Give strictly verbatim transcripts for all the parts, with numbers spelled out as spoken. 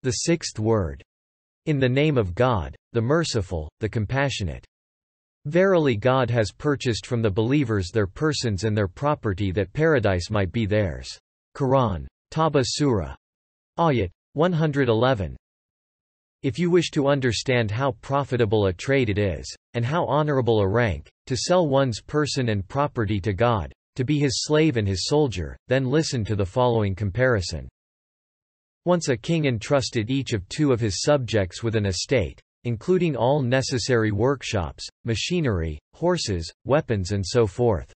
The sixth word. In the name of God, the merciful, the compassionate. Verily God has purchased from the believers their persons and their property that paradise might be theirs. Quran. Tawbah Surah. Ayat one hundred eleven. If you wish to understand how profitable a trade it is, and how honorable a rank, to sell one's person and property to God, to be his slave and his soldier, then listen to the following comparison. Once a king entrusted each of two of his subjects with an estate, including all necessary workshops, machinery, horses, weapons and so forth.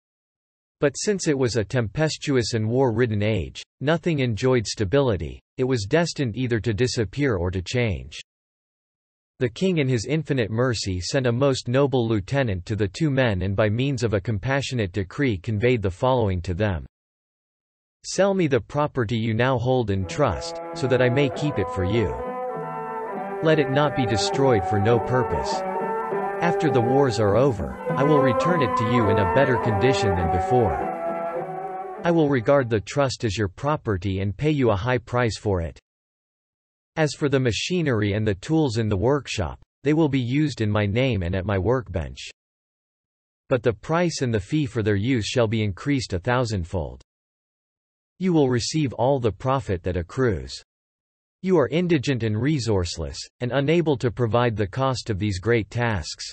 But since it was a tempestuous and war-ridden age, nothing enjoyed stability, it was destined either to disappear or to change. The king in his infinite mercy sent a most noble lieutenant to the two men and by means of a compassionate decree conveyed the following to them. Sell me the property you now hold in trust, so that I may keep it for you. Let it not be destroyed for no purpose. After the wars are over, I will return it to you in a better condition than before. I will regard the trust as your property and pay you a high price for it. As for the machinery and the tools in the workshop, they will be used in my name and at my workbench. But the price and the fee for their use shall be increased a thousandfold. You will receive all the profit that accrues. You are indigent and resourceless, and unable to provide the cost of these great tasks.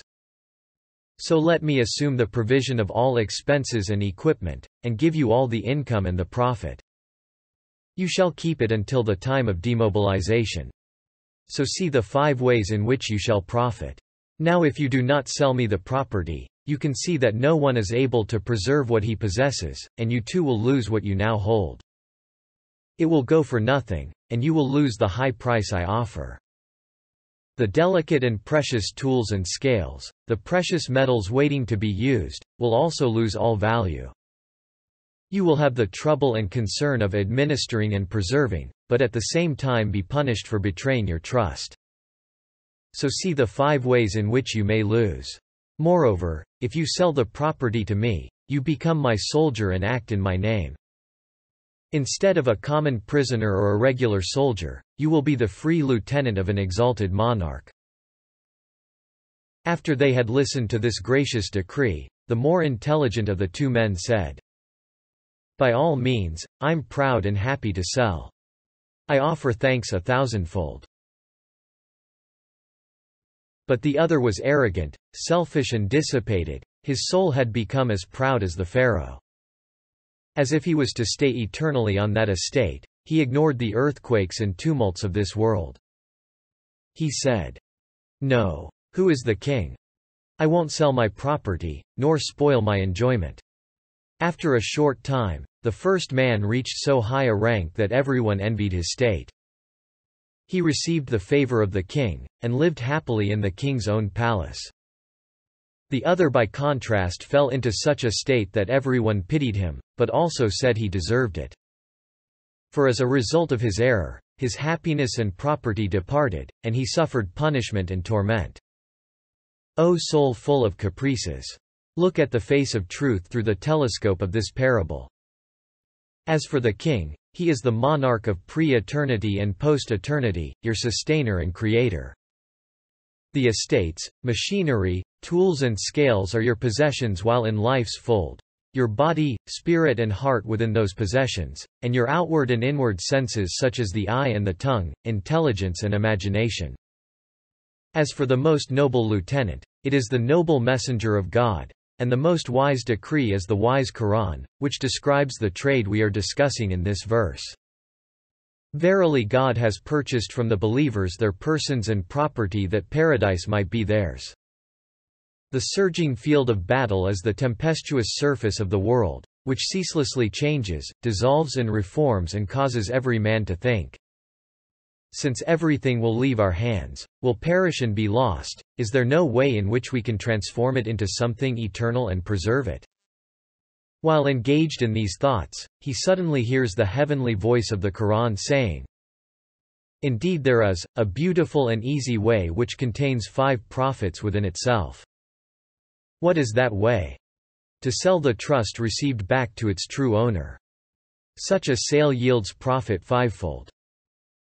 So let me assume the provision of all expenses and equipment, and give you all the income and the profit. You shall keep it until the time of demobilization. So see the five ways in which you shall profit. Now if you do not sell me the property, you can see that no one is able to preserve what he possesses, and you too will lose what you now hold. It will go for nothing, and you will lose the high price I offer. The delicate and precious tools and scales, the precious metals waiting to be used, will also lose all value. You will have the trouble and concern of administering and preserving, but at the same time be punished for betraying your trust. So see the five ways in which you may lose. Moreover, if you sell the property to me, you become my soldier and act in my name. Instead of a common prisoner or a regular soldier, you will be the free lieutenant of an exalted monarch. After they had listened to this gracious decree, the more intelligent of the two men said, By all means, I'm proud and happy to sell. I offer thanks a thousandfold. But the other was arrogant, selfish and dissipated, his soul had become as proud as the Pharaoh. As if he was to stay eternally on that estate, he ignored the earthquakes and tumults of this world. He said, No. Who is the king? I won't sell my property, nor spoil my enjoyment. After a short time, the first man reached so high a rank that everyone envied his state. He received the favor of the king, and lived happily in the king's own palace. The other by contrast fell into such a state that everyone pitied him, but also said he deserved it. For as a result of his error, his happiness and property departed, and he suffered punishment and torment. O soul full of caprices! Look at the face of truth through the telescope of this parable. As for the king, he is the monarch of pre-eternity and post-eternity, your sustainer and creator. The estates, machinery, tools and scales are your possessions while in life's fold, your body, spirit and heart within those possessions, and your outward and inward senses such as the eye and the tongue, intelligence and imagination. As for the most noble lieutenant, it is the noble messenger of God, and the most wise decree is the wise Quran, which describes the trade we are discussing in this verse. Verily God has purchased from the believers their persons and property that paradise might be theirs. The surging field of battle is the tempestuous surface of the world, which ceaselessly changes, dissolves and reforms and causes every man to think. Since everything will leave our hands, will perish and be lost, is there no way in which we can transform it into something eternal and preserve it? While engaged in these thoughts, he suddenly hears the heavenly voice of the Quran saying, Indeed there is, a beautiful and easy way which contains five profits within itself. What is that way? To sell the trust received back to its true owner. Such a sale yields profit fivefold.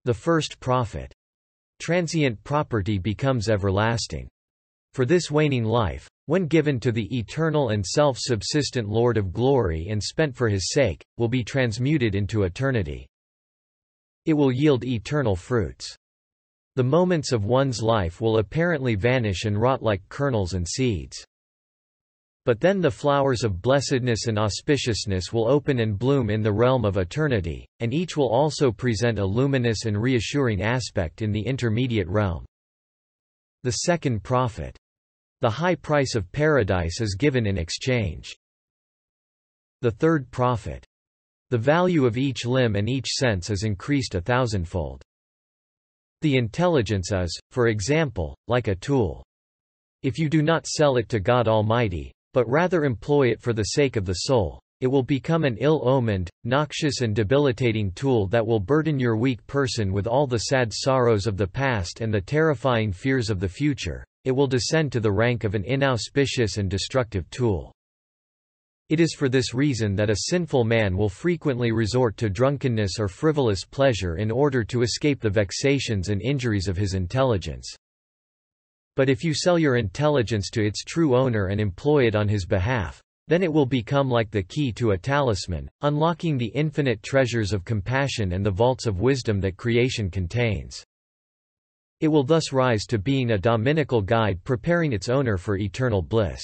The first prophet. Transient property becomes everlasting. For this waning life, when given to the eternal and self-subsistent Lord of glory and spent for his sake, will be transmuted into eternity. It will yield eternal fruits. The moments of one's life will apparently vanish and rot like kernels and seeds. But then the flowers of blessedness and auspiciousness will open and bloom in the realm of eternity, and each will also present a luminous and reassuring aspect in the intermediate realm. The second prophet. The high price of paradise is given in exchange. The third prophet. The value of each limb and each sense is increased a thousandfold. The intelligence is, for example, like a tool. If you do not sell it to God Almighty, but rather employ it for the sake of the soul, it will become an ill-omened, noxious and debilitating tool that will burden your weak person with all the sad sorrows of the past and the terrifying fears of the future. It will descend to the rank of an inauspicious and destructive tool. It is for this reason that a sinful man will frequently resort to drunkenness or frivolous pleasure in order to escape the vexations and injuries of his intelligence. But if you sell your intelligence to its true owner and employ it on his behalf, then it will become like the key to a talisman, unlocking the infinite treasures of compassion and the vaults of wisdom that creation contains. It will thus rise to being a dominical guide preparing its owner for eternal bliss.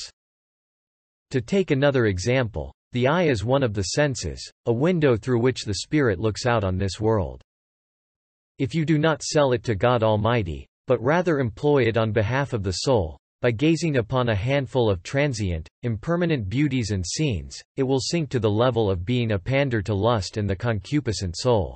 To take another example, the eye is one of the senses, a window through which the spirit looks out on this world. If you do not sell it to God Almighty, but rather employ it on behalf of the soul, by gazing upon a handful of transient, impermanent beauties and scenes, it will sink to the level of being a pander to lust and the concupiscent soul.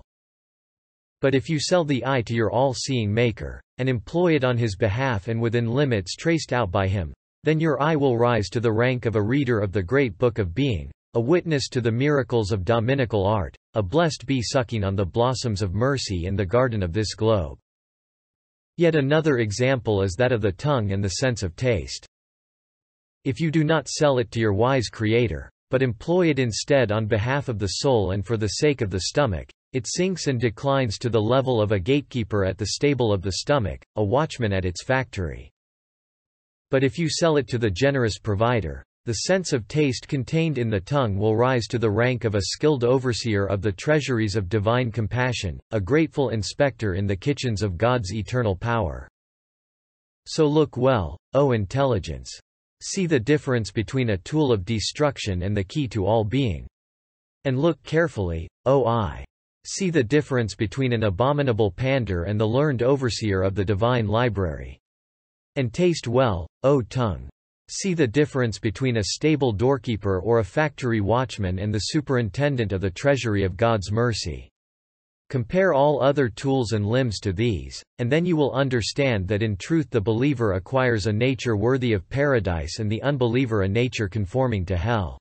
But if you sell the eye to your all-seeing Maker, and employ it on his behalf and within limits traced out by him, then your eye will rise to the rank of a reader of the great book of being, a witness to the miracles of dominical art, a blessed bee sucking on the blossoms of mercy in the garden of this globe. Yet another example is that of the tongue and the sense of taste. If you do not sell it to your wise Creator, but employ it instead on behalf of the soul and for the sake of the stomach, it sinks and declines to the level of a gatekeeper at the stable of the stomach, a watchman at its factory. But if you sell it to the generous provider, the sense of taste contained in the tongue will rise to the rank of a skilled overseer of the treasuries of divine compassion, a grateful inspector in the kitchens of God's eternal power. So look well, O intelligence. See the difference between a tool of destruction and the key to all being. And look carefully, O eye. See the difference between an abominable pander and the learned overseer of the divine library. And taste well, O tongue. See the difference between a stable doorkeeper or a factory watchman and the superintendent of the treasury of God's mercy. Compare all other tools and limbs to these, and then you will understand that in truth the believer acquires a nature worthy of paradise and the unbeliever a nature conforming to hell.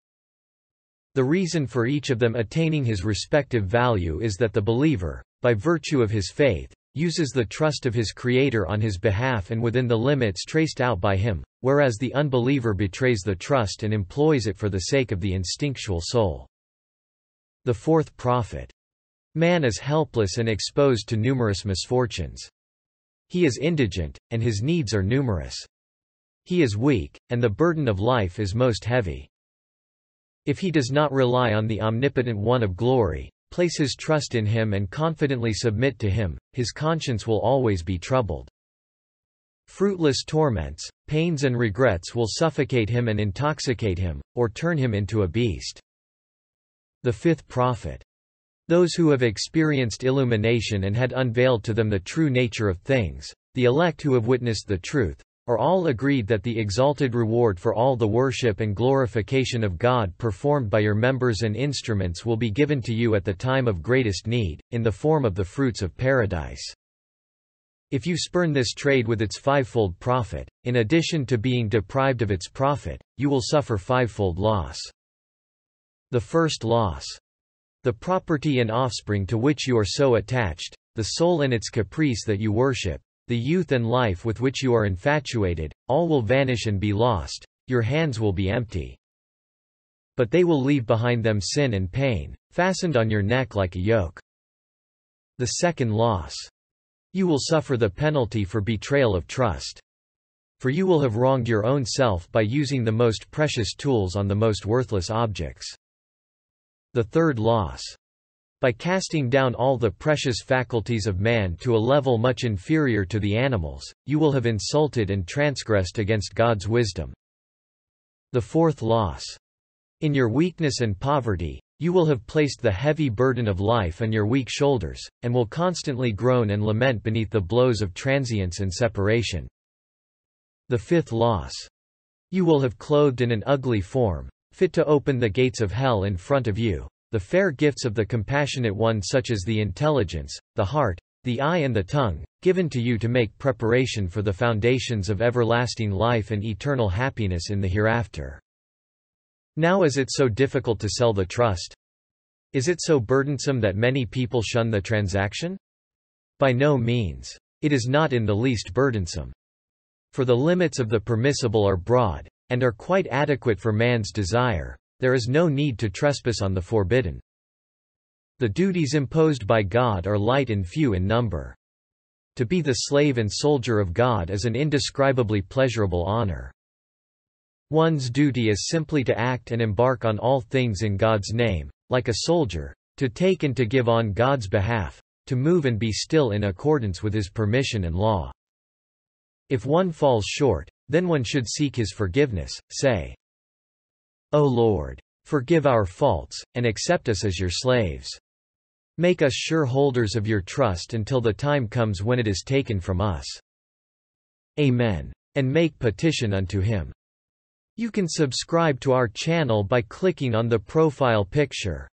The reason for each of them attaining his respective value is that the believer, by virtue of his faith, uses the trust of his Creator on his behalf and within the limits traced out by him, whereas the unbeliever betrays the trust and employs it for the sake of the instinctual soul. The fourth prophet. Man is helpless and exposed to numerous misfortunes. He is indigent, and his needs are numerous. He is weak, and the burden of life is most heavy. If he does not rely on the omnipotent One of glory, place his trust in him and confidently submit to him, his conscience will always be troubled. Fruitless torments, pains and regrets will suffocate him and intoxicate him, or turn him into a beast. The fifth prophet. Those who have experienced illumination and had unveiled to them the true nature of things, the elect who have witnessed the truth, are all agreed that the exalted reward for all the worship and glorification of God performed by your members and instruments will be given to you at the time of greatest need, in the form of the fruits of paradise. If you spurn this trade with its fivefold profit, in addition to being deprived of its profit, you will suffer fivefold loss. The first loss. The property and offspring to which you are so attached, the soul and its caprice that you worship, the youth and life with which you are infatuated, all will vanish and be lost, your hands will be empty. But they will leave behind them sin and pain, fastened on your neck like a yoke. The second loss. You will suffer the penalty for betrayal of trust. For you will have wronged your own self by using the most precious tools on the most worthless objects. The third loss. By casting down all the precious faculties of man to a level much inferior to the animals, you will have insulted and transgressed against God's wisdom. The fourth loss. In your weakness and poverty, you will have placed the heavy burden of life on your weak shoulders, and will constantly groan and lament beneath the blows of transience and separation. The fifth loss. You will have clothed in an ugly form, fit to open the gates of hell in front of you, the fair gifts of the compassionate one such as the intelligence, the heart, the eye and the tongue, given to you to make preparation for the foundations of everlasting life and eternal happiness in the hereafter. Now is it so difficult to sell the trust? Is it so burdensome that many people shun the transaction? By no means. It is not in the least burdensome. For the limits of the permissible are broad, and are quite adequate for man's desire. There is no need to trespass on the forbidden. The duties imposed by God are light and few in number. To be the slave and soldier of God is an indescribably pleasurable honor. One's duty is simply to act and embark on all things in God's name, like a soldier, to take and to give on God's behalf, to move and be still in accordance with His permission and law. If one falls short, then one should seek His forgiveness, say, O Lord, forgive our faults, and accept us as your slaves. Make us sure holders of your trust until the time comes when it is taken from us. Amen. And make petition unto Him. You can subscribe to our channel by clicking on the profile picture.